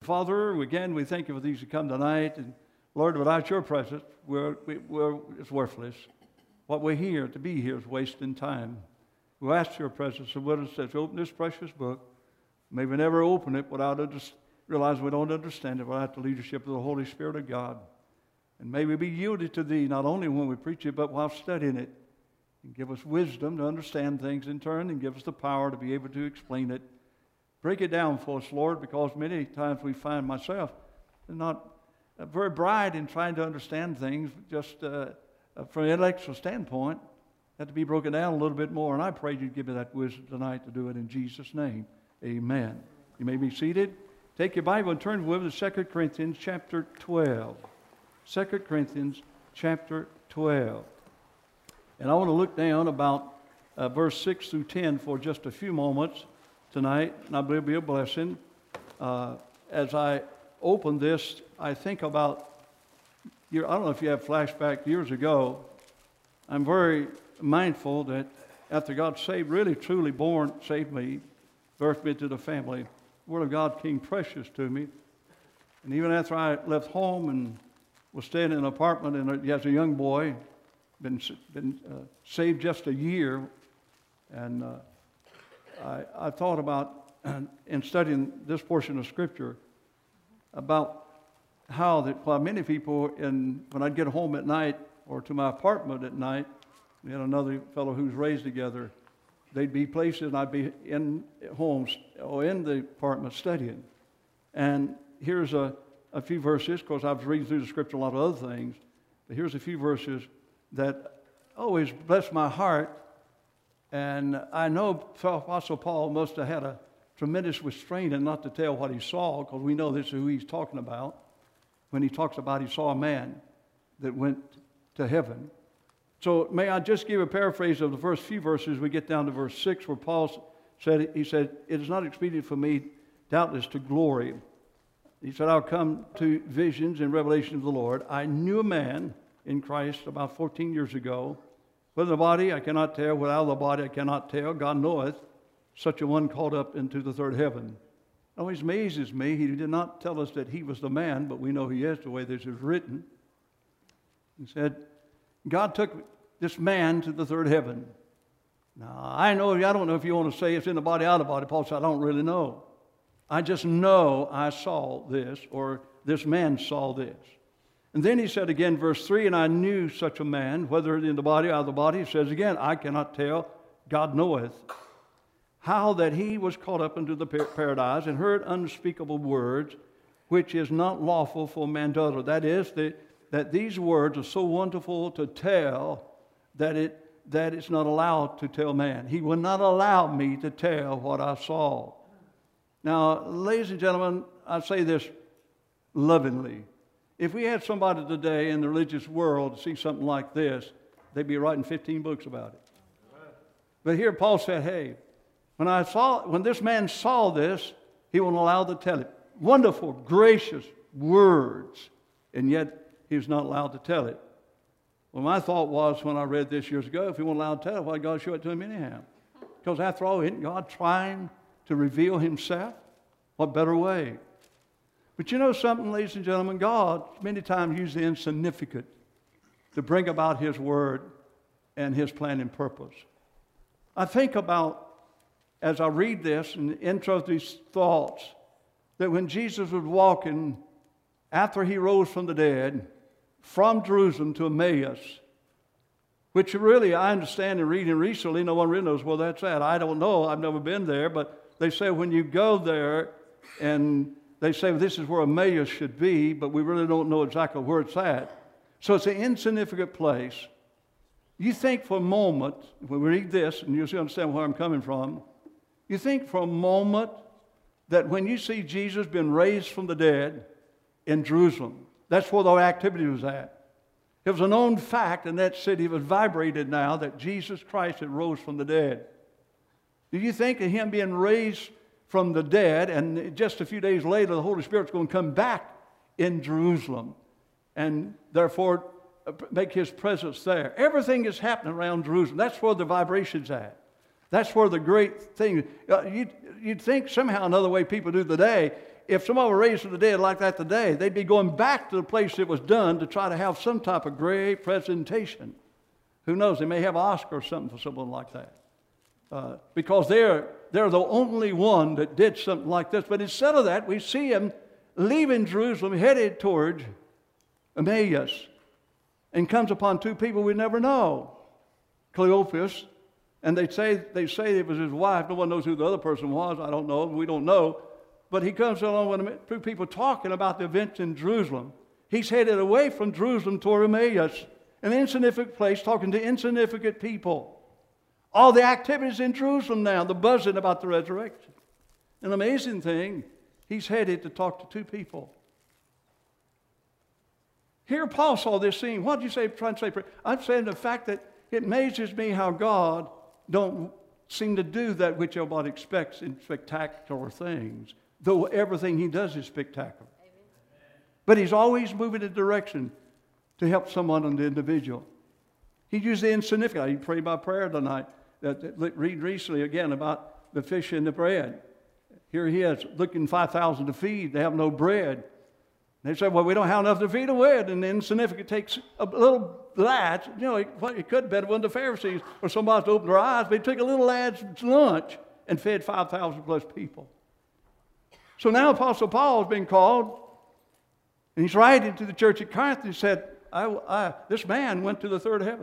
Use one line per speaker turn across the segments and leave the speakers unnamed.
Father, again, we thank you for these who come tonight. And Lord, without your presence, it's worthless. What we're here to be here is wasting time. We ask your presence and what it says. Open this precious book. May we never open it without realize we don't understand it without the leadership of the Holy Spirit of God. And may we be yielded to thee, not only when we preach it, but while studying it. And give us wisdom to understand things in turn, and give us the power to be able to explain it. Break it down for us, Lord, because many times we find myself not very bright in trying to understand things, just from an intellectual standpoint, have to be broken down a little bit more. And I pray you'd give me that wisdom tonight to do it in Jesus' name. Amen. You may be seated. Take your Bible and turn with us to 2 Corinthians chapter 12. 2 Corinthians chapter 12. And I want to look down about verse 6 through 10 for just a few moments tonight, and I believe it'll be a blessing. As I open this, I think about, I don't know if you have flashback years ago. I'm very mindful that after God really truly saved me, birthed me to the family, the Word of God came precious to me. And even after I left home and was staying in an apartment, and as a young boy, been saved just a year, and I thought about, in studying this portion of Scripture, about how that while many people, when I'd get home at night or to my apartment at night, we had another fellow who's raised together, they'd be places and I'd be in homes or in the apartment studying. And here's a few verses, because I was reading through the Scripture a lot of other things, but here's a few verses that always bless my heart. And I know Apostle Paul must have had a tremendous restraint and not to tell what he saw, because we know this is who he's talking about when he talks about he saw a man that went to heaven. So may I just give a paraphrase of the first few verses. We get down to verse 6 where Paul said, he said, "It is not expedient for me, doubtless, to glory." He said, "I'll come to visions and revelation of the Lord. I knew a man in Christ about 14 years ago. Whether the body, I cannot tell. Without the body, I cannot tell. God knoweth. Such a one called up into the third heaven." It always amazes me. He did not tell us that he was the man, but we know he is the way this is written. He said, God took this man to the third heaven. Now, I don't know if you want to say it's in the body, out of the body. Paul said, I don't really know. I just know I saw this, or this man saw this. And then he said again, verse 3, "And I knew such a man, whether in the body or out of the body." He says again, "I cannot tell, God knoweth, how that he was caught up into the paradise and heard unspeakable words, which is not lawful for man to utter." That is, that these words are so wonderful to tell that it's not allowed to tell man. He will not allow me to tell what I saw. Now, ladies and gentlemen, I say this lovingly. If we had somebody today in the religious world see something like this, they'd be writing 15 books about it. But here Paul said, hey, when this man saw this, he won't allow to tell it. Wonderful, gracious words, and yet he was not allowed to tell it. Well, my thought was when I read this years ago, if he wasn't allowed to tell it, why did God show it to him anyhow? Because after all, isn't God trying to reveal himself? What better way? But you know something, ladies and gentlemen, God many times uses the insignificant to bring about his word and his plan and purpose. I think about, as I read this and intro these thoughts, that when Jesus was walking after he rose from the dead from Jerusalem to Emmaus, which really I understand in reading recently, no one really knows where that's at. I don't know. I've never been there, but they say when you go there, and they say, well, this is where Emmaus should be, but we really don't know exactly where it's at. So it's an insignificant place. You think for a moment, when we read this, and you'll understand where I'm coming from, you think for a moment that when you see Jesus being raised from the dead in Jerusalem, that's where the activity was at. It was a known fact in that city, it was vibrated now, that Jesus Christ had rose from the dead. Do you think of him being raised from the dead, and just a few days later, the Holy Spirit's going to come back in Jerusalem, and therefore make his presence there? Everything is happening around Jerusalem. That's where the vibration's at. That's where the great thing, you'd think somehow another way people do today if someone were raised from the dead like that today, they'd be going back to the place it was done to try to have some type of great presentation. Who knows? They may have an Oscar or something for someone like that. Because they're the only one that did something like this. But instead of that, we see him leaving Jerusalem, headed towards Emmaus, and comes upon two people we never know. Cleopas, and they say it was his wife. No one knows who the other person was. I don't know. We don't know. But he comes along with two people talking about the events in Jerusalem. He's headed away from Jerusalem toward Emmaus, an insignificant place, talking to insignificant people. All the activities in Jerusalem now, the buzzing about the resurrection. An amazing thing, he's headed to talk to two people. Here Paul saw this scene. What did you say, trying to say? I'm saying the fact that it amazes me how God don't seem to do that which everybody expects in spectacular things, though everything he does is spectacular. Amen. But he's always moving in a direction to help someone on the individual. He used the insignificant. He prayed by prayer tonight. Read recently again about the fish and the bread. Here he is, looking 5,000 to feed. They have no bread. They say, well, we don't have enough to feed them with. And the insignificant takes a little lad's, it could have been one of the Pharisees or somebody to open their eyes, but he took a little lad's lunch and fed 5,000 plus people. So now Apostle Paul has been called, and he's writing to the church at Corinth. He said, this man went to the third heaven.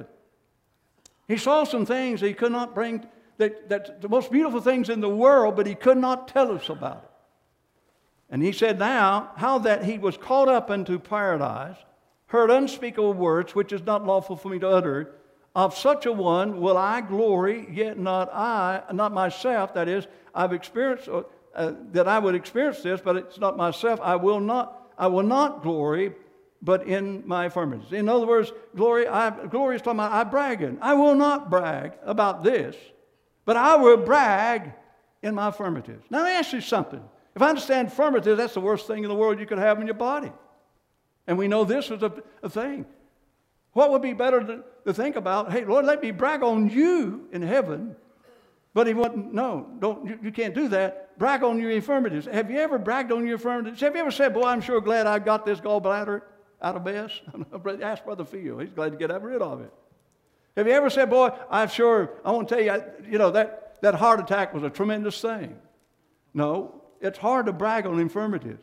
He saw some things he could not bring, that the most beautiful things in the world, but he could not tell us about it. And he said now, how that he was caught up into paradise, heard unspeakable words, which is not lawful for me to utter. Of such a one will I glory, yet not myself. That is, I've experienced, that I would experience this, but it's not myself. I will not glory, but in my infirmities. In other words, glory is talking about I'm bragging. I will not brag about this, but I will brag in my infirmities. Now, let me ask you something. If I understand infirmity, that's the worst thing in the world you could have in your body. And we know this is a thing. What would be better to think about? Hey, Lord, let me brag on you in heaven. But he wouldn't, you can't do that. Brag on your infirmities. Have you ever bragged on your infirmities? Have you ever said, boy, I'm sure glad I got this gallbladder out of mess? Ask Brother Phil. He's glad to get rid of it. Have you ever said, boy, I want to tell you, that heart attack was a tremendous thing? No. It's hard to brag on infirmities.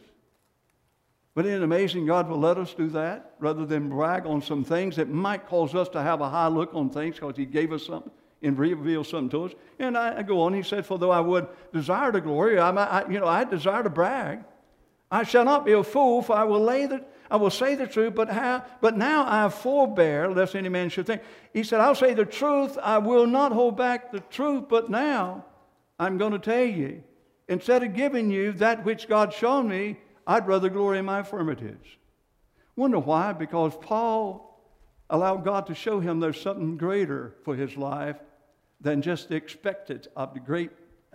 But isn't it amazing God will let us do that rather than brag on some things that might cause us to have a high look on things because he gave us something and revealed something to us. And I go on, he said, for though I would desire to glory, I desire to brag. I shall not be a fool, for I will say the truth, but now I forbear, lest any man should think. He said, I'll say the truth, I will not hold back the truth, but now I'm going to tell you. Instead of giving you that which God showed me, I'd rather glory in my infirmities. Wonder why? Because Paul allowed God to show him there's something greater for his life than just the expected of the great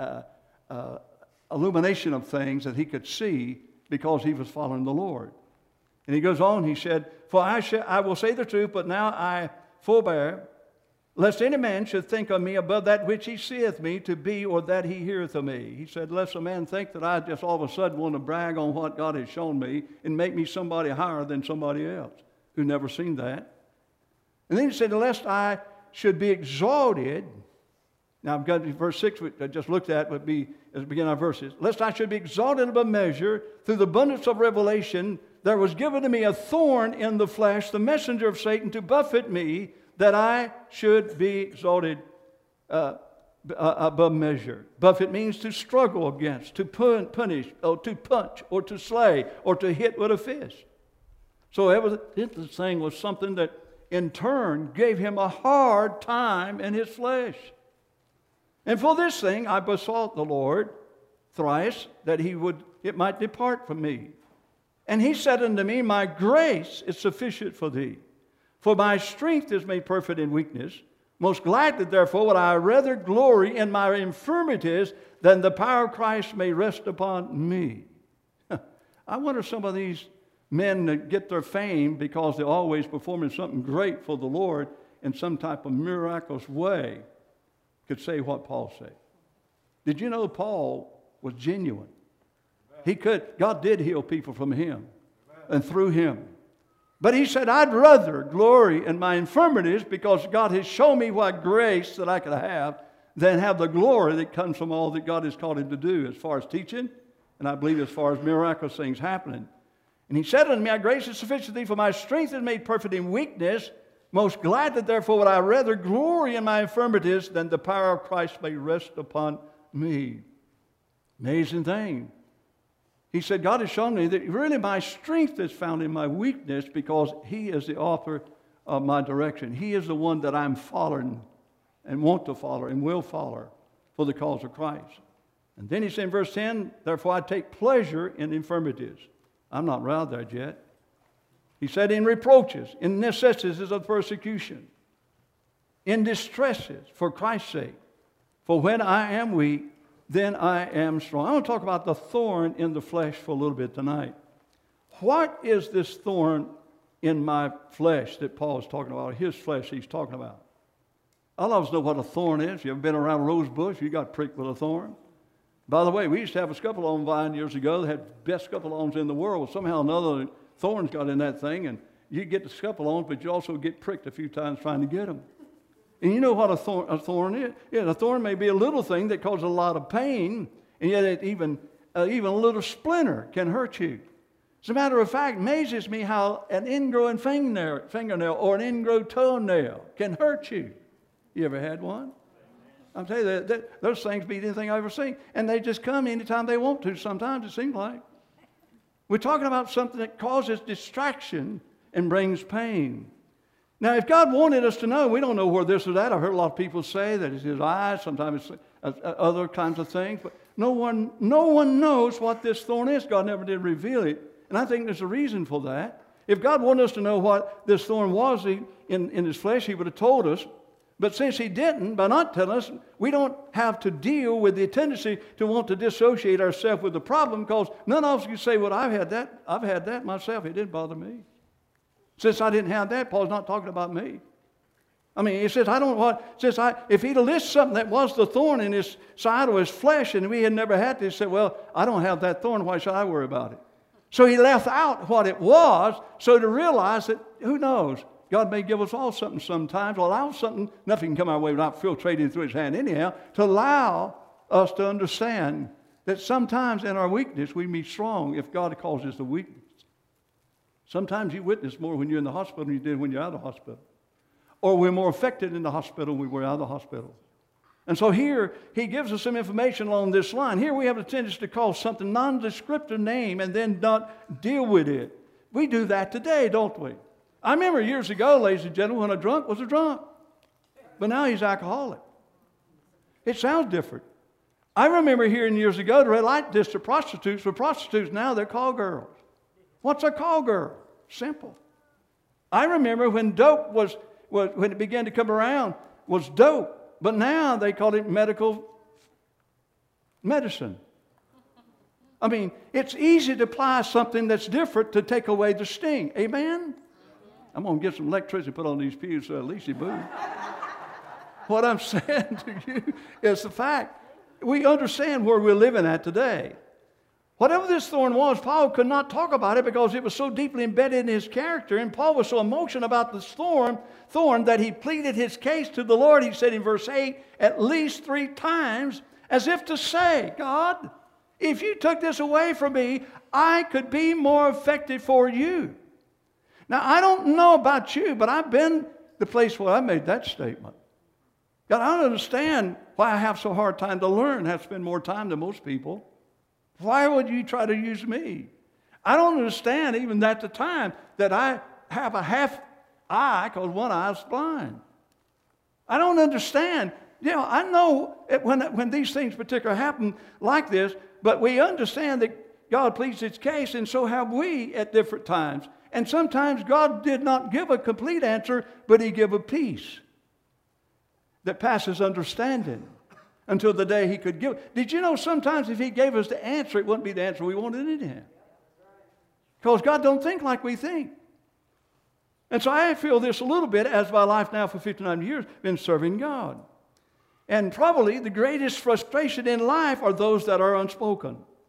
illumination of things that he could see because he was following the Lord. And he goes on, he said, for I will say the truth, but now I forbear, lest any man should think of me above that which he seeth me to be, or that he heareth of me. He said, lest a man think that I just all of a sudden want to brag on what God has shown me and make me somebody higher than somebody else who never seen that. And then he said, lest I should be exalted. Now I've got verse 6, which I just looked at, would be as begin our verses. Lest I should be exalted above measure through the abundance of revelation, there was given to me a thorn in the flesh, the messenger of Satan, to buffet me, that I should be exalted above measure. Buffet means to struggle against, to punish, or to punch, or to slay, or to hit with a fist. So this thing was something that in turn gave him a hard time in his flesh. And for this thing I besought the Lord thrice that it might depart from me. And he said unto me, my grace is sufficient for thee. For my strength is made perfect in weakness. Most gladly, therefore, would I rather glory in my infirmities than the power of Christ may rest upon me. I wonder if some of these men that get their fame because they're always performing something great for the Lord in some type of miraculous way could say what Paul said. Did you know Paul was genuine? He could. God did heal people from him and through him. But he said, I'd rather glory in my infirmities because God has shown me what grace that I could have than have the glory that comes from all that God has called him to do as far as teaching, and I believe as far as miraculous things happening. And he said unto me, my grace is sufficient for thee, for my strength is made perfect in weakness. Most gladly, therefore, would I rather glory in my infirmities than the power of Christ may rest upon me. Amazing thing. He said, God has shown me that really my strength is found in my weakness because he is the author of my direction. He is the one that I'm following and want to follow and will follow for the cause of Christ. And then he said in verse 10, therefore I take pleasure in infirmities. I'm not around there yet. He said in reproaches, in necessities of persecution, in distresses for Christ's sake. For when I am weak, then I am strong. I want to talk about the thorn in the flesh for a little bit tonight. What is this thorn in my flesh that Paul is talking about? His flesh he's talking about. All of us know what a thorn is. You ever been around a rose bush? You got pricked with a thorn. By the way, we used to have a scuppernong vine years ago. They had the best scuppernongs in the world. Somehow or another, thorns got in that thing, and you get the scuppernongs, but you also get pricked a few times trying to get them. And you know what a thorn is? Yeah, a thorn may be a little thing that causes a lot of pain, and yet even a little splinter can hurt you. As a matter of fact, it amazes me how an ingrowing fingernail or an ingrown toenail can hurt you. You ever had one? I'll tell you that those things beat anything I've ever seen. And they just come anytime they want to, sometimes it seems like. We're talking about something that causes distraction and brings pain. Now, if God wanted us to know, we don't know where this is at. I've heard a lot of people say that it's his eyes, sometimes it's other kinds of things. But no one knows what this thorn is. God never did reveal it. And I think there's a reason for that. If God wanted us to know what this thorn was in his flesh, he would have told us. But since he didn't, by not telling us, we don't have to deal with the tendency to want to dissociate ourselves with the problem, because none of us can say, well, I've had that myself. It didn't bother me. Since I didn't have that, Paul's not talking about me. I mean, he says, if he'd have listed something that was the thorn in his side or his flesh, and we had never had this, he said, well, I don't have that thorn. Why should I worry about it? So he left out what it was, so to realize that, who knows, God may give us all something sometimes, or allow something, nothing can come our way without filtrating through his hand anyhow, to allow us to understand that sometimes in our weakness we be strong if God causes the weakness. Sometimes you witness more when you're in the hospital than you did when you're out of the hospital. Or we're more affected in the hospital than we were out of the hospital. And so here, he gives us some information along this line. Here we have a tendency to call something non-descriptive name and then not deal with it. We do that today, don't we? I remember years ago, ladies and gentlemen, when a drunk was a drunk. But now he's alcoholic. It sounds different. I remember hearing years ago the red light district prostitutes were prostitutes. Now they're call girls. What's a call girl? Simple. I remember when dope was when it began to come around, was dope. But now they call it medical medicine. I mean, it's easy to apply something that's different to take away the sting. Amen? I'm going to get some electricity put on these pews so at least you move. What I'm saying to you is the fact. We understand where we're living at today. Whatever this thorn was, Paul could not talk about it because it was so deeply embedded in his character. And Paul was so emotional about this thorn that he pleaded his case to the Lord. He said in verse 8, at least 3 times, as if to say, God, if you took this away from me, I could be more effective for you. Now, I don't know about you, but I've been the place where I made that statement. God, I don't understand why I have so hard time to learn, have to spend more time than most people. Why would you try to use me? I don't understand even at the time that I have a half eye because one eye is blind. I don't understand. You know, I know when these things particularly happen like this, but we understand that God pleads his case, and so have we at different times. And sometimes God did not give a complete answer, but he gave a peace that passes understanding until the day he could give it. Did you know sometimes if he gave us the answer, it wouldn't be the answer we wanted anyhow? Because God don't think like we think. And so I feel this a little bit as my life now for 59 years been serving God. And probably the greatest frustration in life are those that are unspoken.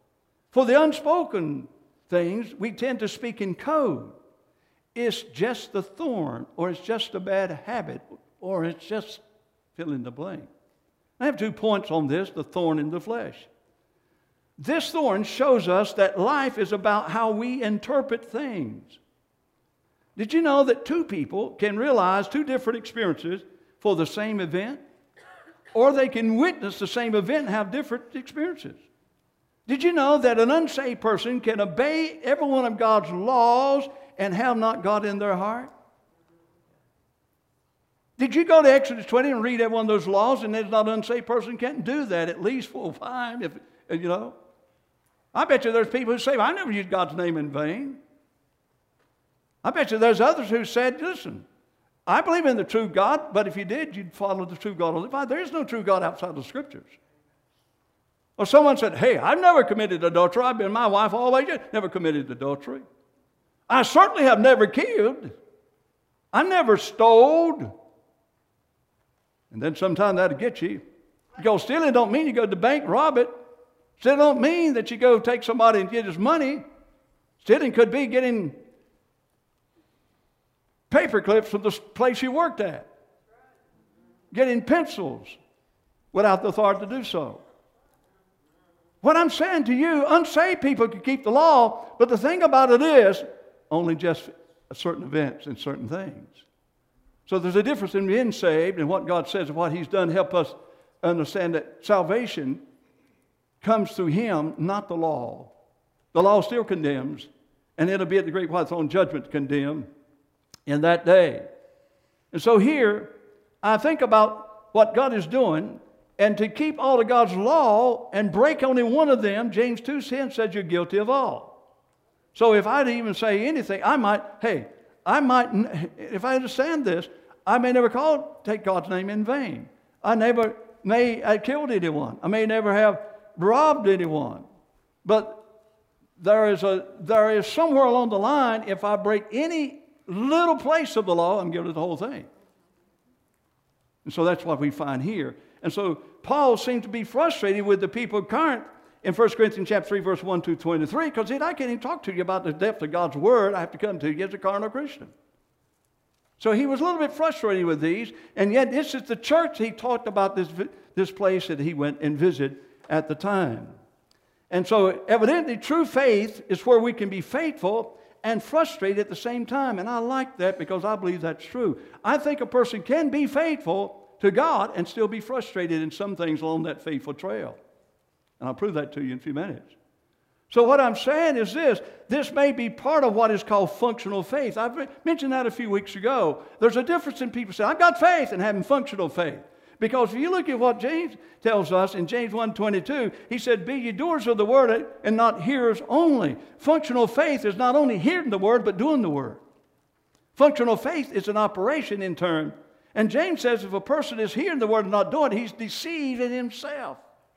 For the unspoken things, we tend to speak in code. It's just the thorn, or it's just a bad habit, or it's just fill in the blank. I have 2 points on this, the thorn in the flesh. This thorn shows us that life is about how we interpret things. Did you know that 2 people can realize 2 different experiences for the same event? Or they can witness the same event and have different experiences. Did you know that an unsaved person can obey every one of God's laws and have not God in their heart? Did you go to Exodus 20 and read every one of those laws, and there's not an unsaved person can't do that at least 4 or 5, if you know? I bet you there's people who say, I never used God's name in vain. I bet you there's others who said, listen, I believe in the true God, but if you did, you'd follow the true God. There is no true God outside the Scriptures. Or someone said, hey, I've never committed adultery. I've been my wife always, never committed adultery. I certainly have never killed. I never stole. And then sometime that'll get you. Because stealing don't mean you go to the bank and rob it. Stealing don't mean that you go take somebody and get his money. Stealing could be getting paper clips from the place you worked at. Getting pencils without the authority to do so. What I'm saying to you, unsaved people can keep the law, but the thing about it is, only just certain events and certain things. So there's a difference in being saved and what God says and what He's done. Help us understand that salvation comes through Him, not the law. The law still condemns, and it'll be at the great white throne judgment to condemn in that day. And so here, I think about what God is doing, and to keep all of God's law and break only one of them, James 2:10 says you're guilty of all. So if I'd even say anything, if I understand this, I may never take God's name in vain. I may have killed anyone. I may never have robbed anyone. But there is somewhere along the line, if I break any little place of the law, I'm guilty of the whole thing. And so that's what we find here. And so Paul seems to be frustrated with the people of Corinth in 1 Corinthians chapter 3, verse 1 to 23, because I can't even talk to you about the depth of God's Word. I have to come to you as a carnal Christian. So he was a little bit frustrated with these, and yet this is the church he talked about, this place that he went and visited at the time. And so evidently true faith is where we can be faithful and frustrated at the same time. And I like that because I believe that's true. I think a person can be faithful to God and still be frustrated in some things along that faithful trail. And I'll prove that to you in a few minutes. So what I'm saying is this may be part of what is called functional faith. I mentioned that a few weeks ago. There's a difference in people saying, I've got faith, and having functional faith. Because if you look at what James tells us in James 1:22, he said, be ye doers of the word and not hearers only. Functional faith is not only hearing the word, but doing the word. Functional faith is an operation in turn. And James says if a person is hearing the word and not doing it, he's deceiving himself.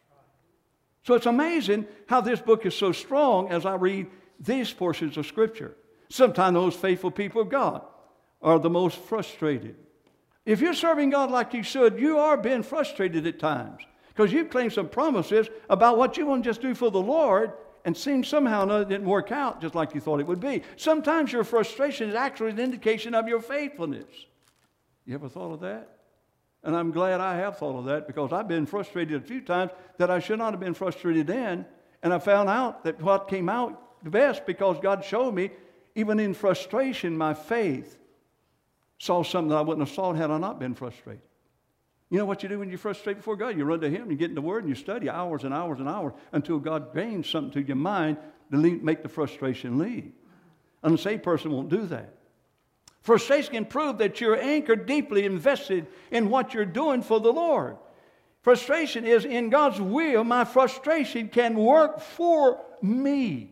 So it's amazing how this book is so strong as I read these portions of Scripture. Sometimes those faithful people of God are the most frustrated. If you're serving God like you should, you are being frustrated at times because you've claimed some promises about what you want to just do for the Lord and seems somehow or another didn't work out just like you thought it would be. Sometimes your frustration is actually an indication of your faithfulness. You ever thought of that? And I'm glad I have thought of that because I've been frustrated a few times that I should not have been frustrated in. And I found out that what came out the best because God showed me, even in frustration, my faith saw something that I wouldn't have saw had I not been frustrated. You know what you do when you're frustrated before God? You run to Him, you get in the Word, and you study hours and hours and hours until God gains something to your mind to make the frustration leave. An unsaved person won't do that. Frustration can prove that you're anchored deeply invested in what you're doing for the Lord. Frustration is in God's will. My frustration can work for me.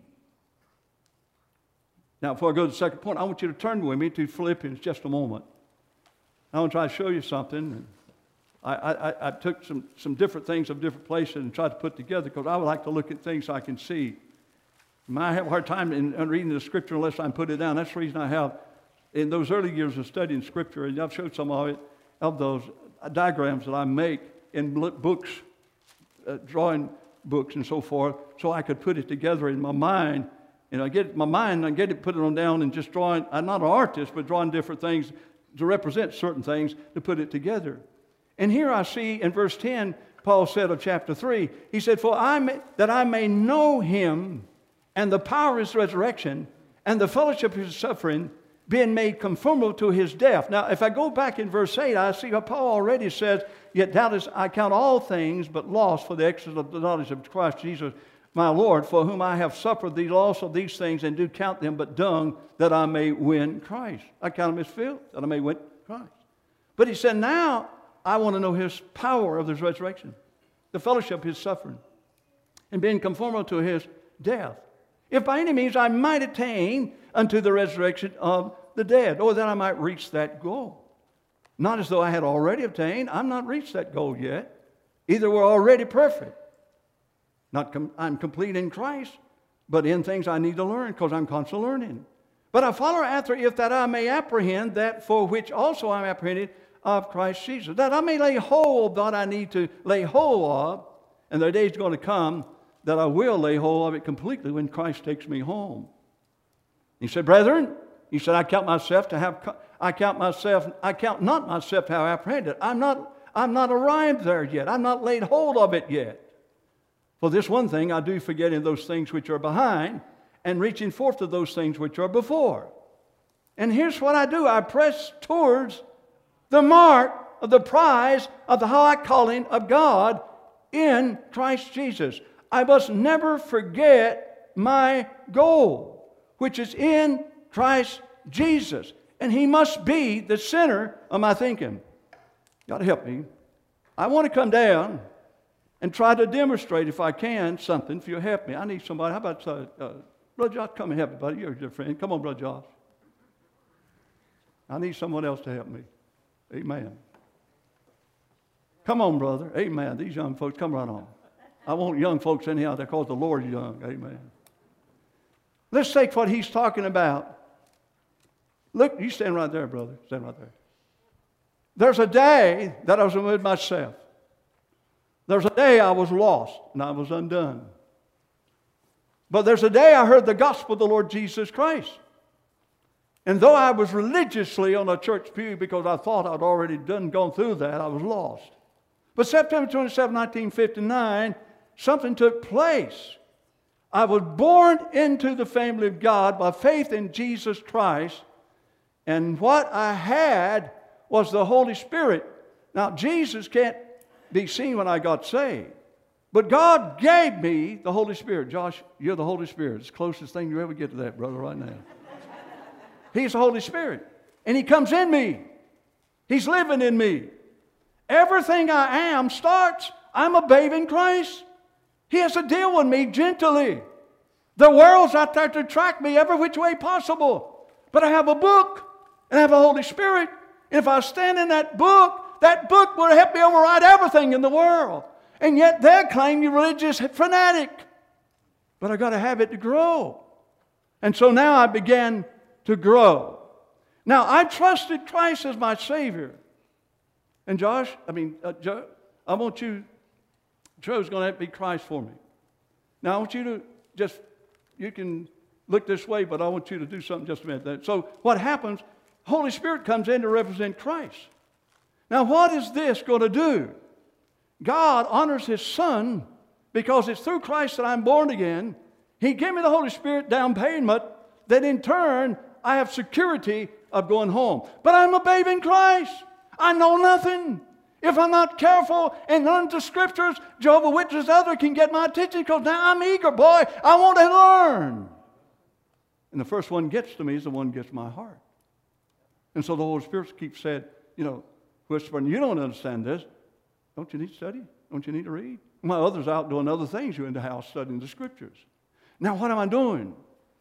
Now, before I go to the second point, I want you to turn with me to Philippians just a moment. I want to try to show you something. I took some different things of different places and tried to put together because I would like to look at things I can see. I have a hard time in reading the Scripture unless I put it down. That's the reason I have, in those early years of studying Scripture, and I've showed some of it, of those diagrams that I make in books, drawing books and so forth, so I could put it together in my mind. And I get it, put it on down, and just drawing. I'm not an artist, but drawing different things to represent certain things to put it together. And here I see in verse 10, Paul said of chapter 3, he said, that I may know him and the power of his resurrection and the fellowship of his suffering, being made conformable to his death. Now, if I go back in verse 8, I see what Paul already says, yet doubtless I count all things but loss for the excellence of the knowledge of Christ Jesus, my Lord, for whom I have suffered the loss of these things, and do count them but dung, that I may win Christ. I count them as filth, that I may win Christ. But he said, now I want to know his power of his resurrection, the fellowship of his suffering, and being conformable to his death, if by any means I might attain unto the resurrection of the dead, or that I might reach that goal. Not as though I had already obtained. I'm not reached that goal yet. Either we're already perfect. I'm complete in Christ, but in things I need to learn, because I'm constantly learning. But I follow after, if that I may apprehend that for which also I'm apprehended of Christ Jesus, that I may lay hold of what I need to lay hold of, and the day is going to come that I will lay hold of it completely when Christ takes me home. He said, brethren, he said, I count not myself to have apprehended. I'm not arrived there yet. I'm not laid hold of it yet. For this one thing I do, forgetting those things which are behind, and reaching forth to those things which are before. And here's what I do. I press towards the mark of the prize of the high calling of God in Christ Jesus. I must never forget my goal, which is in Christ Jesus. And He must be the center of my thinking. God help me. I want to come down and try to demonstrate, if I can, something. If you'll help me. I need somebody. How about Brother Josh, come and help me, buddy. You're a good friend. Come on, Brother Josh. I need someone else to help me. Amen. Come on, brother. Amen. These young folks, come right on. I want young folks anyhow because the Lord's young. Amen. Let's take what he's talking about. Look, you stand right there, brother. Stand right there. There's a day that I was with myself. There's a day I was lost and I was undone. But there's a day I heard the gospel of the Lord Jesus Christ. And though I was religiously on a church pew because I thought I'd already gone through that, I was lost. But September 27, 1959, something took place. I was born into the family of God by faith in Jesus Christ. And what I had was the Holy Spirit. Now, Jesus can't be seen when I got saved. But God gave me the Holy Spirit. Josh, you're the Holy Spirit. It's the closest thing you ever get to that, brother, right now. He's the Holy Spirit. And He comes in me. He's living in me. Everything I am starts, I'm a babe in Christ. He has to deal with me gently. The world's out there to track me every which way possible. But I have a book and I have a Holy Spirit. And if I stand in that book will help me override everything in the world. And yet they claim you're a religious fanatic. But I got to have it to grow. And so now I began to grow. Now I trusted Christ as my Savior. And Joe, I want you, Joe's going to have to be Christ for me. Now I want you to you can look this way, but I want you to do something just a minute. So what happens, Holy Spirit comes in to represent Christ. Now what is this going to do? God honors His Son because it's through Christ that I'm born again. He gave me the Holy Spirit down payment that in turn I have security of going home. But I'm a babe in Christ. I know nothing. If I'm not careful and learn the Scriptures, Jehovah's Witnesses, other can get my attention because now I'm eager, boy. I want to learn. And the first one gets to me is the one that gets my heart. And so the Holy Spirit keeps saying, whispering, you don't understand this. Don't you need to study? Don't you need to read? While others out doing other things, you're in the house studying the Scriptures. Now what am I doing?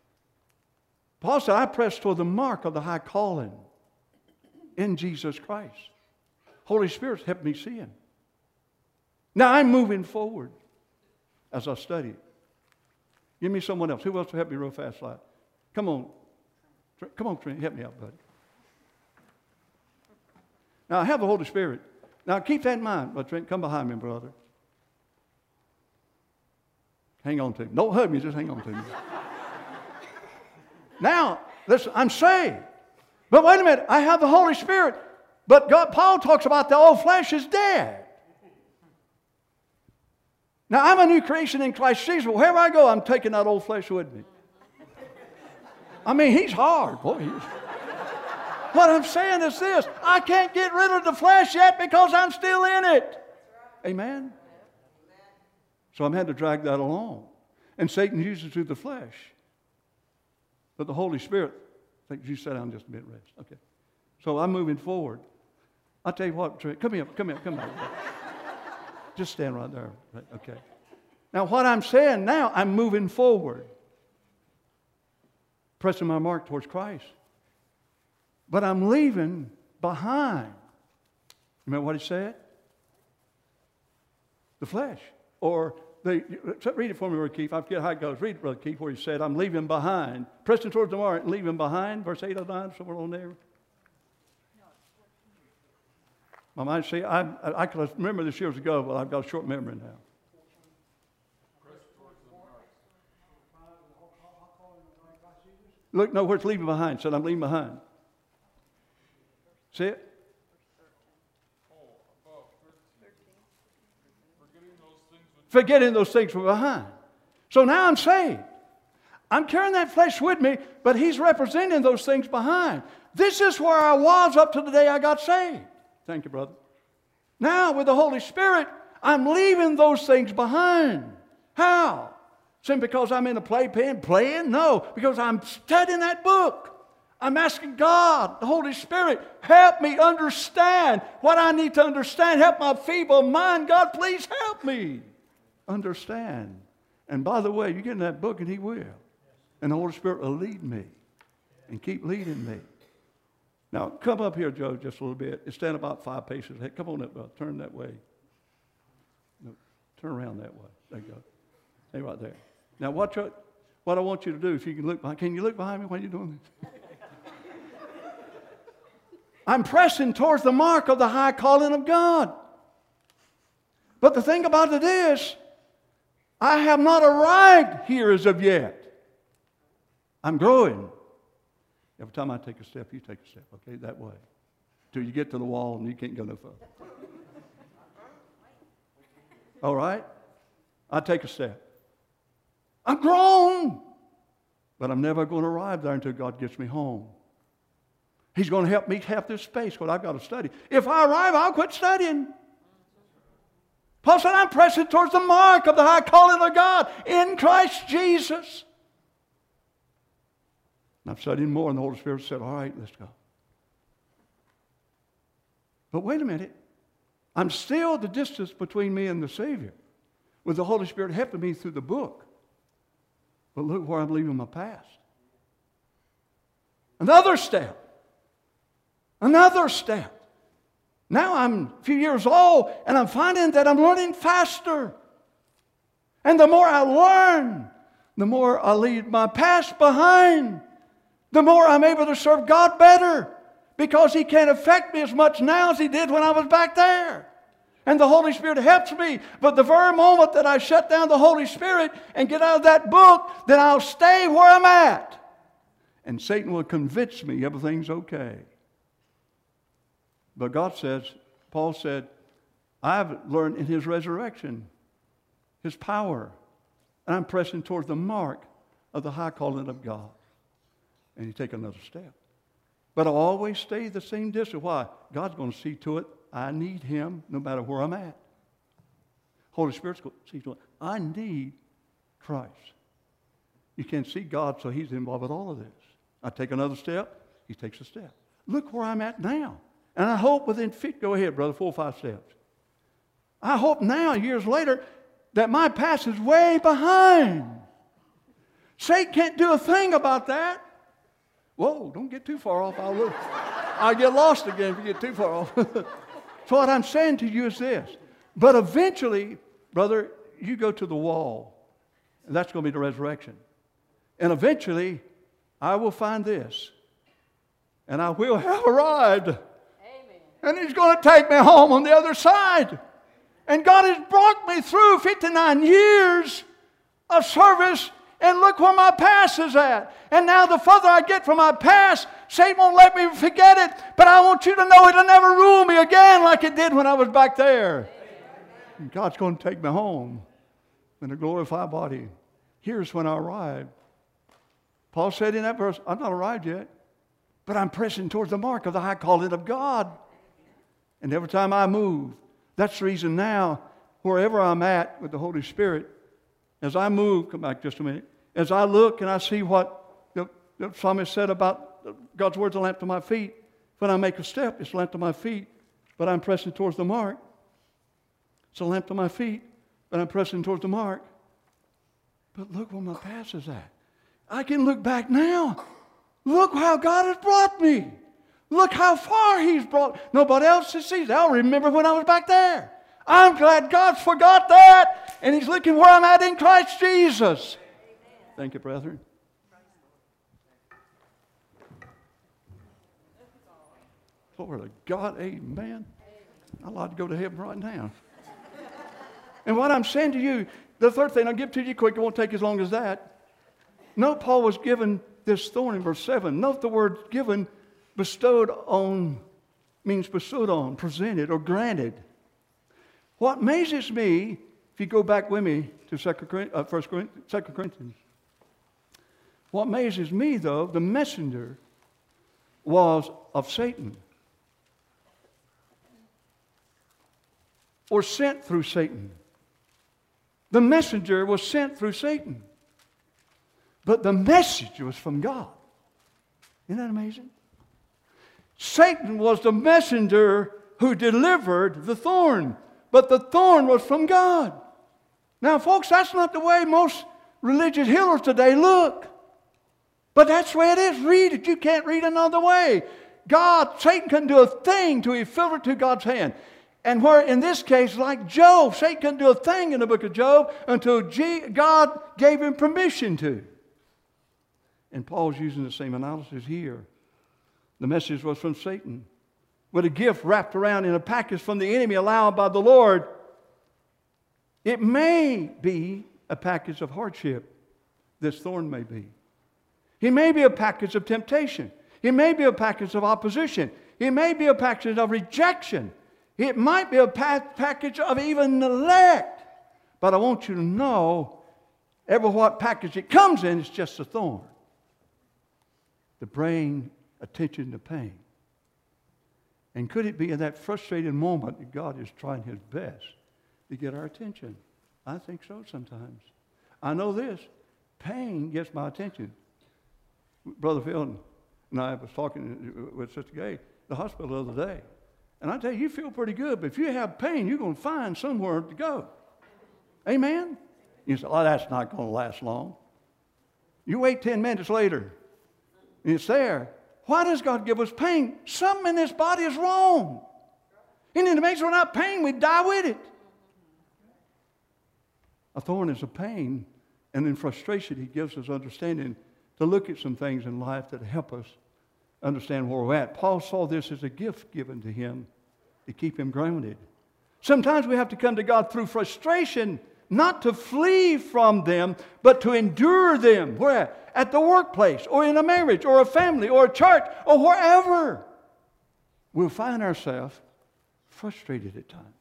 Paul said, I press toward the mark of the high calling in Jesus Christ. Holy Spirit's helped me see Him. Now I'm moving forward as I study. Give me someone else. Who else will help me real fast, like? Come on. Come on, Trent. Help me out, buddy. Now I have the Holy Spirit. Now keep that in mind. But Trent, come behind me, brother. Hang on to me. Don't hug me, just hang on to me. Now, listen, I'm saved. But wait a minute, I have the Holy Spirit. But Paul talks about the old flesh is dead. Now, I'm a new creation in Christ Jesus. Wherever I go, I'm taking that old flesh with me. I mean, he's hard. Boy, what I'm saying is this. I can't get rid of the flesh yet because I'm still in it. Amen? So I'm had to drag that along. And Satan uses through the flesh. But the Holy Spirit, I think you sit down just a bit, rest. Okay. So I'm moving forward. I'll tell you what, Trey, come here. Just stand right there. Right, okay. Now what I'm saying now, I'm moving forward. Pressing my mark towards Christ. But I'm leaving behind. Remember what he said? The flesh. Or, read it for me, Brother Keith. I forget how it goes. Read it, Brother Keith, where he said, I'm leaving behind. Pressing towards the mark, leaving behind. Verse 8 or 9, somewhere on there. My mind, see, I could remember this years ago, but I've got a short memory now. Look, no, where it's leaving behind. It said, I'm leaving behind. See it? Forgetting those things were behind. So now I'm saved. I'm carrying that flesh with me, but he's representing those things behind. This is where I was up to the day I got saved. Thank you, brother. Now, with the Holy Spirit, I'm leaving those things behind. How? Simply because I'm in a playpen playing? No, because I'm studying that book. I'm asking God, the Holy Spirit, help me understand what I need to understand. Help my feeble mind. God, please help me understand. And by the way, you get in that book and he will. And the Holy Spirit will lead me and keep leading me. Now, come up here, Joe, just a little bit. And stand about 5 paces ahead. Come on up, brother. Turn that way. No, turn around that way. There you go. Stay right there. Now, watch what I want you to do. If you can look behind. Can you look behind me while you're doing this? I'm pressing towards the mark of the high calling of God. But the thing about it is, I have not arrived here as of yet. I'm growing. Every time I take a step, you take a step, okay, that way. Till you get to the wall and you can't go no further. All right? I take a step. I'm grown. But I'm never going to arrive there until God gets me home. He's going to help me have this space what I've got to study. If I arrive, I'll quit studying. Paul said, I'm pressing towards the mark of the high calling of God in Christ Jesus. And I'm studying more, and the Holy Spirit said, all right, let's go. But wait a minute. I'm still the distance between me and the Savior, with the Holy Spirit helping me through the book. But look where I'm leaving my past. Another step. Another step. Now I'm a few years old, and I'm finding that I'm learning faster. And the more I learn, the more I leave my past behind. The more I'm able to serve God better, because He can't affect me as much now as He did when I was back there. And the Holy Spirit helps me. But the very moment that I shut down the Holy Spirit and get out of that book, then I'll stay where I'm at. And Satan will convince me everything's okay. But God says, Paul said, I've learned in His resurrection, His power, and I'm pressing towards the mark of the high calling of God. And you take another step. But I always stay the same distance. Why? God's going to see to it I need Him no matter where I'm at. Holy Spirit's going to see to it I need Christ. You can't see God, so He's involved with all of this. I take another step, He takes a step. Look where I'm at now. And I hope within go ahead, brother, 4 or 5 steps. I hope now, years later, that my past is way behind. Satan can't do a thing about that. Whoa, don't get too far off. I'll get lost again if you get too far off. So what I'm saying to you is this. But eventually, brother, you go to the wall. And that's going to be the resurrection. And eventually, I will find this. And I will have arrived. Amen. And He's going to take me home on the other side. And God has brought me through 59 years of service, and look where my past is at. And now the further I get from my past, Satan won't let me forget it, but I want you to know it'll never rule me again like it did when I was back there. And God's going to take me home in a glorified body. Here's when I arrive. Paul said in that verse, I'm not arrived yet, but I'm pressing towards the mark of the high calling of God. And every time I move, that's the reason now, wherever I'm at with the Holy Spirit, as I move, come back just a minute, as I look and I see what the psalmist said about God's word's a lamp to my feet. When I make a step, it's a lamp to my feet, but I'm pressing towards the mark. It's a lamp to my feet, but I'm pressing towards the mark. But look where my past is at. I can look back now. Look how God has brought me. Look how far He's brought. Nobody else sees. I'll remember when I was back there. I'm glad God's forgot that, and He's looking where I'm at in Christ Jesus. Amen. Thank you, brethren. Glory to God, amen. I'd like to go to heaven right now. And what I'm saying to you, the third thing, I'll give to you quick, it won't take as long as that. Note Paul was given this thorn in verse 7. Note the word given, bestowed on, means bestowed on, presented, or granted. What amazes me, if you go back with me to 2 Corinthians, what amazes me, though, the messenger was of Satan, or sent through Satan. The messenger was sent through Satan, but the message was from God. Isn't that amazing? Satan was the messenger who delivered the thorn, but the thorn was from God. Now, folks, that's not the way most religious healers today look. But that's the way it is. Read it. You can't read another way. Satan couldn't do a thing till he filtered to God's hand. And where, in this case, like Job, Satan couldn't do a thing in the book of Job until God gave him permission to. And Paul's using the same analysis here. The message was from Satan, with a gift wrapped around in a package from the enemy allowed by the Lord. It may be a package of hardship. This thorn may be. It may be a package of temptation. It may be a package of opposition. It may be a package of rejection. It might be a package of even neglect. But I want you to know, every what package it comes in is just a thorn to bring attention to pain. And could it be in that frustrated moment that God is trying His best to get our attention? I think so sometimes. I know this. Pain gets my attention. Brother Phil and I was talking with Sister Gay at the hospital the other day. And I tell you, you feel pretty good, but if you have pain, you're going to find somewhere to go. Amen? You say, oh, that's not going to last long. You wait 10 minutes later, and it's there. Why does God give us pain? Something in this body is wrong. And it makes we're not pain, we die with it. A thorn is a pain, and in frustration, He gives us understanding to look at some things in life that help us understand where we're at. Paul saw this as a gift given to him to keep him grounded. Sometimes we have to come to God through frustration, not to flee from them, but to endure them. Where? At the workplace, or in a marriage, or a family, or a church, or wherever. We'll find ourselves frustrated at times.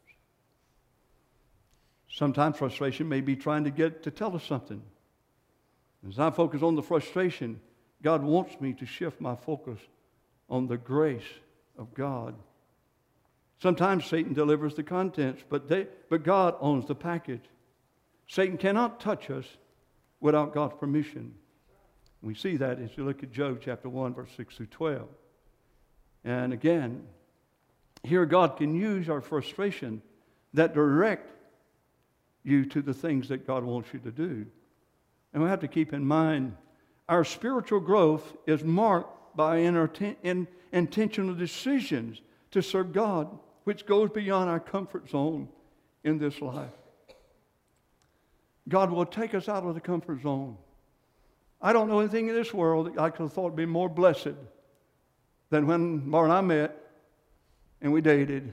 Sometimes frustration may be trying to get to tell us something. As I focus on the frustration, God wants me to shift my focus on the grace of God. Sometimes Satan delivers the contents, but God owns the package. Satan cannot touch us without God's permission. We see that as you look at Job chapter 1, verse 6 through 12. And again, here God can use our frustration that direct you to the things that God wants you to do. And we have to keep in mind, our spiritual growth is marked by intentional decisions to serve God, which goes beyond our comfort zone in this life. God will take us out of the comfort zone. I don't know anything in this world that I could have thought would be more blessed than when Mara and I met and we dated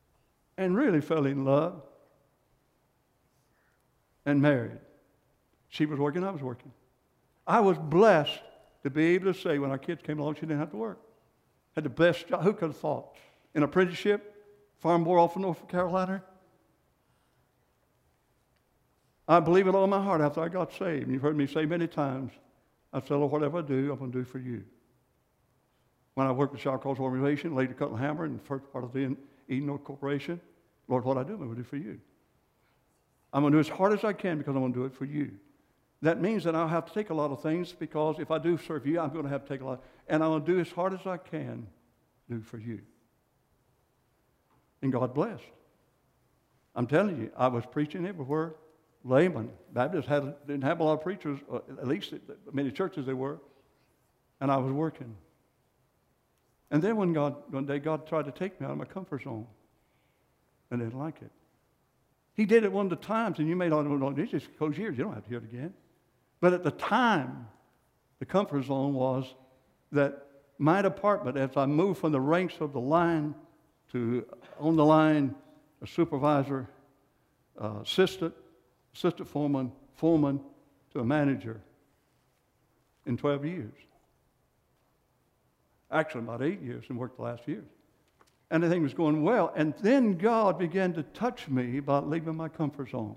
and really fell in love and married. She was working, I was working. I was blessed to be able to say when our kids came along, she didn't have to work. Had the best job. Who could have thought? An apprenticeship, farm boy off of North Carolina. I believe with all my heart after I got saved. And you've heard me say many times, I said, Lord, whatever I do, I'm going to do for you. When I worked with the Child Cause Organization, later Cutler Hammer, and the first part of the Eden North Corporation, Lord, what I do, I'm going to do for you. I'm going to do as hard as I can because I'm going to do it for you. That means that I'll have to take a lot of things because if I do serve you, I'm going to have to take a lot. And I'm going to do as hard as I can do for you. And God blessed. I'm telling you, I was preaching everywhere. Layman, Baptists didn't have a lot of preachers, at least many churches they were. And I was working. And then one day God tried to take me out of my comfort zone. I didn't like it. He did it one of the times, and you may not know, this just goes years, you don't have to hear it again. But at the time, the comfort zone was that my department, as I moved from the ranks of the line to on the line, a supervisor, assistant foreman to a manager in 12 years. Actually, about 8 years and worked the last years. And everything was going well. And then God began to touch me about leaving my comfort zone.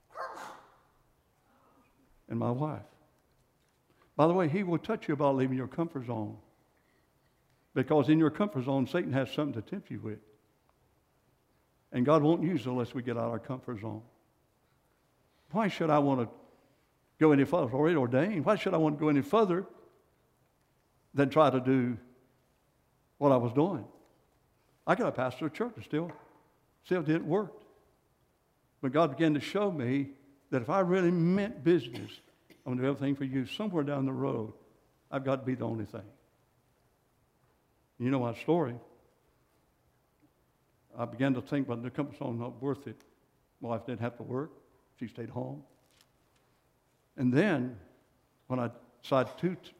And my wife. By the way, He will touch you about leaving your comfort zone. Because in your comfort zone, Satan has something to tempt you with. And God won't use it unless we get out of our comfort zone. Why should I want to go any further? It's already ordained. Why should I want to go any further than try to do what I was doing? I got a pastor of a church and still didn't work. But God began to show me that if I really meant business, I'm going to do everything for you. Somewhere down the road, I've got to be the only thing. You know my story. I began to think, well, the comfort zone not worth it. My wife didn't have to work. She stayed home. And then, when I decided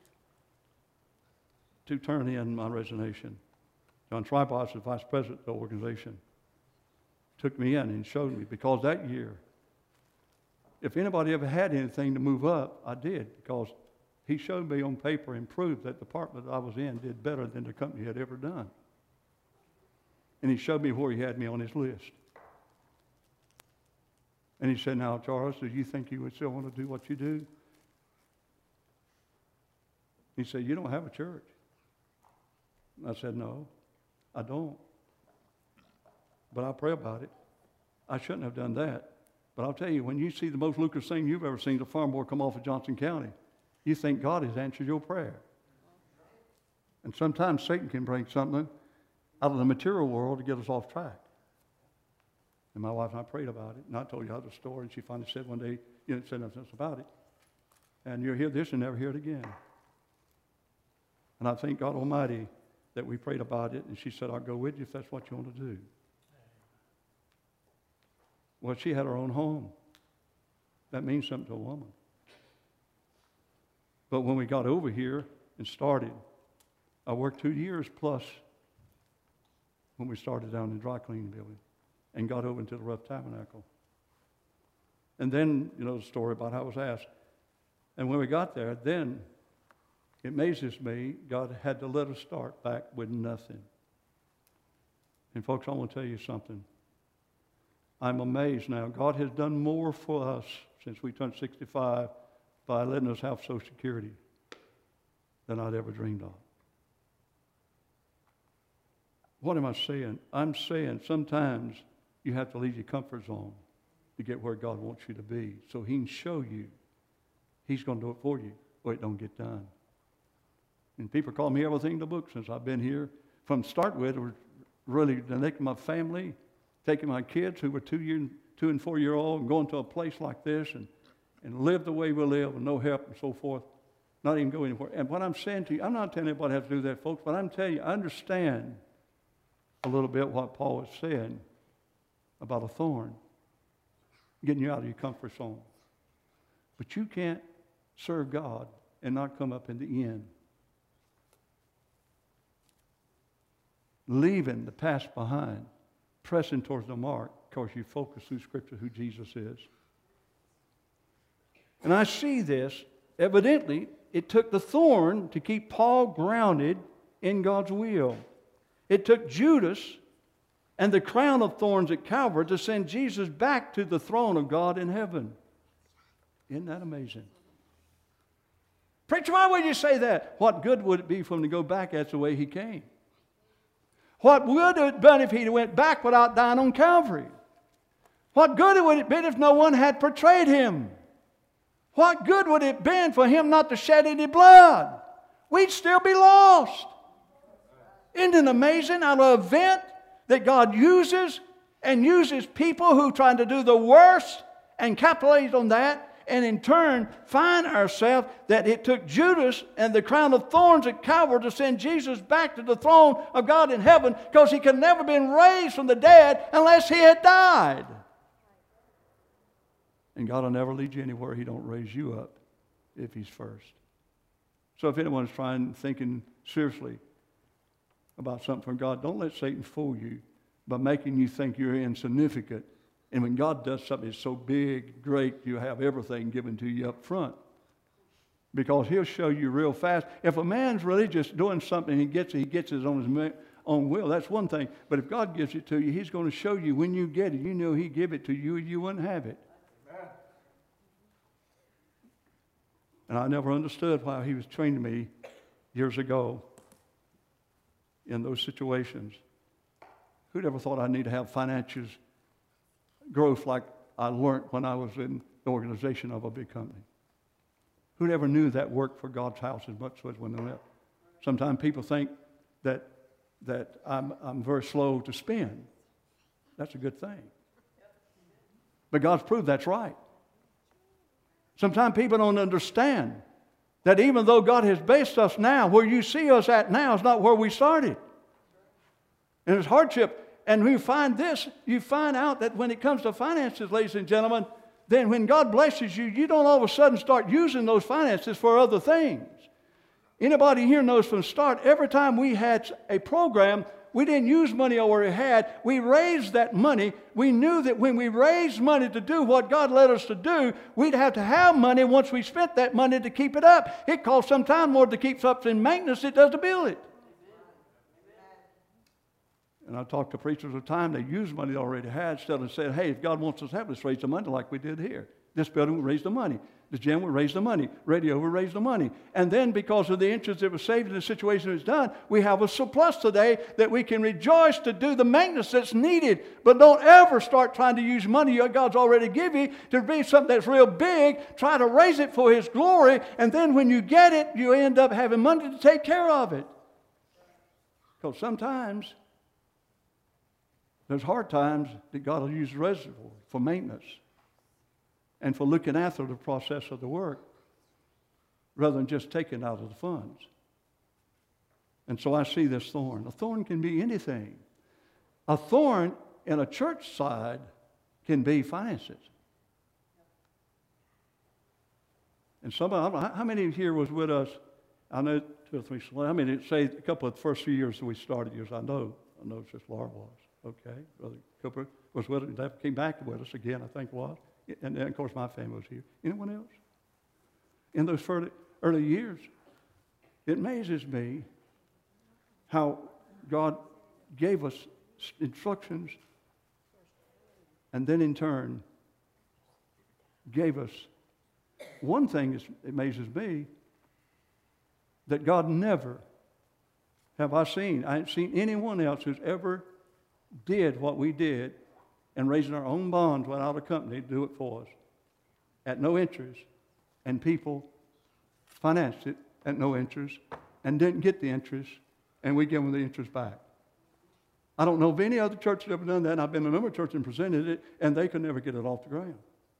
to turn in my resignation, John Tripos, the vice president of the organization, took me in and showed me, because that year, if anybody ever had anything to move up, I did, because he showed me on paper and proved that the department I was in did better than the company had ever done. And he showed me where he had me on his list. And he said, now, Charles, do you think you would still want to do what you do? He said, you don't have a church. I said, no, I don't. But I'll pray about it. I shouldn't have done that. But I'll tell you, when you see the most lucrative thing you've ever seen, the farm boy come off of Johnson County, you think God has answered your prayer. And sometimes Satan can bring something out of the material world to get us off track. And my wife and I prayed about it, and I told you how the story, and she finally said one day, you didn't say nothing else about it. And you'll hear this and never hear it again. And I thank God Almighty that we prayed about it, and she said, I'll go with you if that's what you want to do. Well, she had her own home. That means something to a woman. But when we got over here and started, I worked 2 years plus when we started down in the dry cleaning building and got over into the rough tabernacle. And then, you know the story about how I was asked. And when we got there, then it amazes me, God had to let us start back with nothing. And folks, I want to tell you something. I'm amazed now. God has done more for us since we turned 65 by letting us have Social Security than I'd ever dreamed of. What am I saying? I'm saying sometimes you have to leave your comfort zone to get where God wants you to be so He can show you He's going to do it for you or it don't get done. And people call me everything in the book since I've been here. From start with, it was really taking my family, taking my kids who were 2 and 4 year old and going to a place like this and live the way we live with no help and so forth, not even go anywhere. And what I'm saying to you, I'm not telling anybody how to do that, folks, but I'm telling you, I understand a little bit what Paul was saying about a thorn, getting you out of your comfort zone. But you can't serve God and not come up in the end. Leaving the past behind, pressing towards the mark because you focus through Scripture who Jesus is. And I see this. Evidently, it took the thorn to keep Paul grounded in God's will. It took Judas and the crown of thorns at Calvary to send Jesus back to the throne of God in heaven. Isn't that amazing? Preacher, why would you say that? What good would it be for him to go back? That's the way he came. What would it have been if he went back without dying on Calvary? What good would it have been if no one had betrayed him? What good would it have been for him not to shed any blood? We'd still be lost. Isn't it amazing how an event that God uses and uses people who are trying to do the worst and capitalize on that, and in turn find ourselves that it took Judas and the crown of thorns at Calvary to send Jesus back to the throne of God in heaven, because he could never have been raised from the dead unless he had died. And God will never lead you anywhere he don't raise you up if he's first. So if anyone's thinking seriously about something from God, don't let Satan fool you by making you think you're insignificant. And when God does something that's so big, great, you have everything given to you up front. Because he'll show you real fast. If a man's religious doing something, he gets it on his own will, that's one thing. But if God gives it to you, he's going to show you when you get it. You know he give it to you, you wouldn't have it. Amen. And I never understood why he was training me years ago in those situations. Who'd ever thought I'd need to have financial growth like I learned when I was in the organization of a big company? Who ever knew that worked for God's house as much as when they left? Sometimes people think that I'm very slow to spend. That's a good thing. But God's proved that's right. Sometimes people don't understand that even though God has based us now, where you see us at now is not where we started. And it's hardship. And when you find this, you find out that when it comes to finances, ladies and gentlemen, then when God blesses you, you don't all of a sudden start using those finances for other things. Anybody here knows from start, every time we had a program, we didn't use money I already had. We raised that money. We knew that when we raised money to do what God led us to do, we'd have to have money once we spent that money to keep it up. It costs sometimes more to keep up in maintenance than it does to build it. And I talked to preachers at the time, they used money they already had instead of saying, hey, if God wants us to have, let's raise the money like we did here. This building will raise the money. The gym will raise the money. Radio will raise the money. And then because of the interest that was saved in the situation that was done, we have a surplus today that we can rejoice to do the maintenance that's needed. But don't ever start trying to use money God's already given you to be something that's real big. Try to raise it for his glory. And then when you get it, you end up having money to take care of it. Because sometimes there's hard times that God will use the reservoir for maintenance and for looking after the process of the work rather than just taking out of the funds. And so I see this thorn. A thorn can be anything. A thorn in a church side can be finances. And how many here was with us? I know 2 or 3. I mean, say a couple of the first few years that we started years. I know it's just Laura was. Okay, Brother Cooper was with us. Came back with us again, I think was. And then, of course, my family was here. Anyone else? In those early years, it amazes me how God gave us instructions and then in turn gave us one thing that amazes me, that God never have I ain't seen anyone else who's ever did what we did and raising our own bonds without a company to do it for us at no interest, and people financed it at no interest and didn't get the interest, and we give them the interest back. I don't know of any other church that ever done that, and I've been in a number of churches and presented it, and they could never get it off the ground.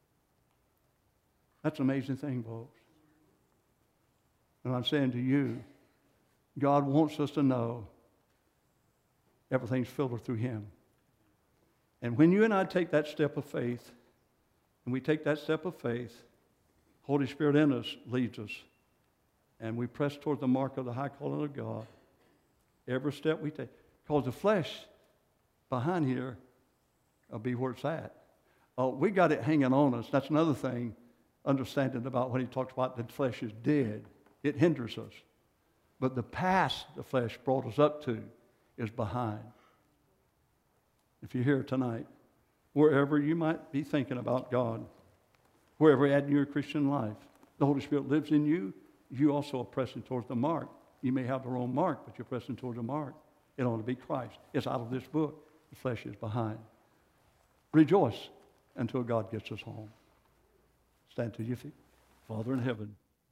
That's an amazing thing, folks. And I'm saying to you, God wants us to know everything's filtered through him. And when you and I take that step of faith, and we take that step of faith, Holy Spirit in us leads us, and we press toward the mark of the high calling of God. Every step we take. Because the flesh behind here will be where it's at. We got it hanging on us. That's another thing understanding about when he talks about the flesh is dead. It hinders us. But the past the flesh brought us up to is behind. If you're here tonight, wherever you might be thinking about God, wherever you're at in your Christian life, the Holy Spirit lives in you. You also are pressing towards the mark. You may have the wrong mark, but you're pressing towards the mark. It ought to be Christ. It's out of this book. The flesh is behind. Rejoice until God gets us home. Stand to your feet. Father in heaven,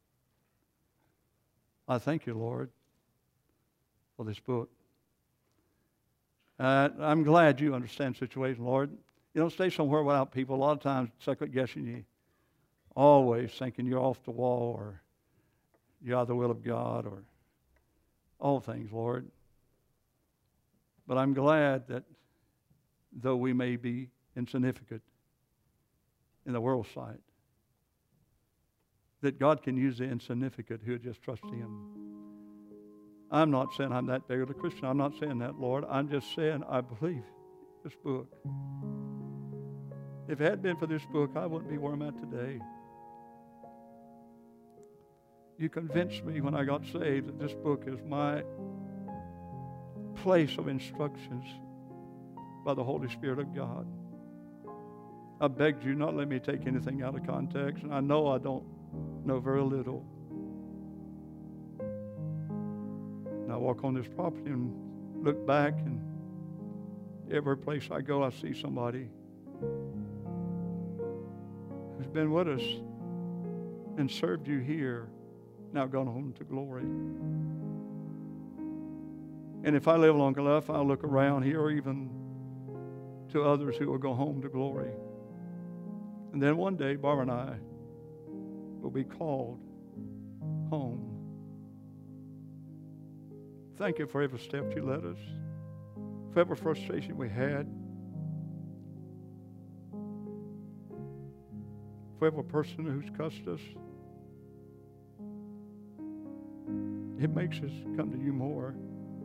I thank you, Lord, for this book. I'm glad you understand the situation, Lord. You don't stay somewhere without people. A lot of times, second guessing you, always thinking you're off the wall or you're out of the will of God or all things, Lord. But I'm glad that though we may be insignificant in the world's sight, that God can use the insignificant who just trust Him. I'm not saying I'm that big of a Christian. I'm not saying that, Lord. I'm just saying I believe this book. If it hadn't been for this book, I wouldn't be where I'm at today. You convinced me when I got saved that this book is my place of instructions by the Holy Spirit of God. I begged you not let me take anything out of context, and I know I don't know very little. And I walk on this property and look back, and every place I go, I see somebody who's been with us and served you here, now gone home to glory. And if I live long enough, I'll look around here or even to others who will go home to glory. And then one day, Barbara and I will be called home. Thank you for every step you led us, for every frustration we had, for every person who's cussed us. It makes us come to you more.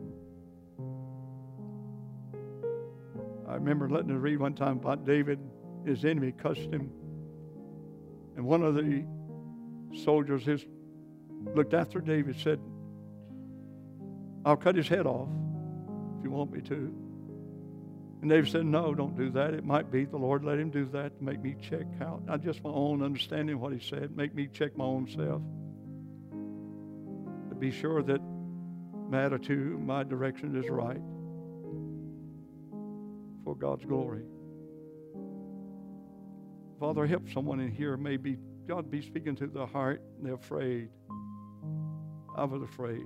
I remember letting us read one time about David. His enemy cussed him. And one of the soldiers looked after David, said, I'll cut his head off if you want me to. And David said, no, don't do that. It might be the Lord let him do that to make me check out. Not just my own understanding of what he said, make me check my own self. To be sure that my attitude, my direction is right for God's glory. Father, help someone in here. Maybe God be speaking to their heart and they're afraid. I was afraid.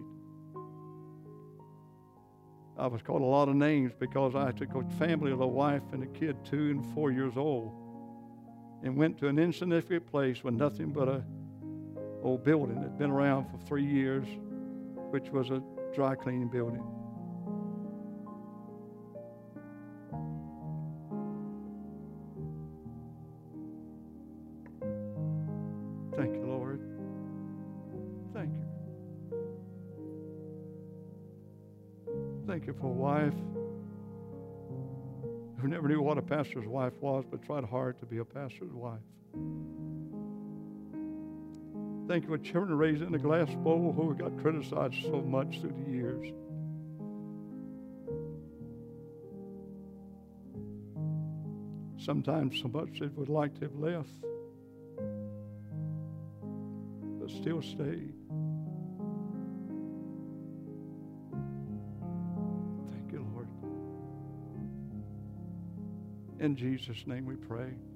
I was called a lot of names because I took a family of a wife and a kid 2 and 4 years old and went to an insignificant place with nothing but a old building that had been around for 3 years, which was a dry cleaning building. Thank you, Lord. Thank you. Thank you for a wife who never knew what a pastor's wife was, but tried hard to be a pastor's wife. Thank you for children raised in a glass bowl who got criticized so much through the years. Sometimes so much they would like to have left, but still stayed. Thank you, Lord. In Jesus' name we pray.